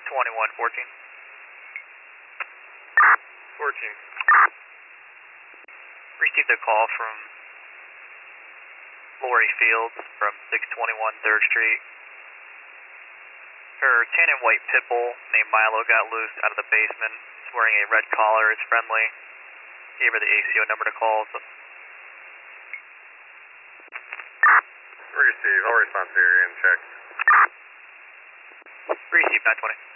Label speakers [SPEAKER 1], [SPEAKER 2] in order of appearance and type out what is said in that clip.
[SPEAKER 1] 2114.
[SPEAKER 2] 14.
[SPEAKER 1] Received a call from Lori Fields from 621 3rd Street. Her tan and white pit bull named Milo got loose out of the basement. He's wearing a red collar, it's friendly. Gave her the ACO number to call. So.
[SPEAKER 2] Receive, I'll respond to your in check.
[SPEAKER 1] Receive 920.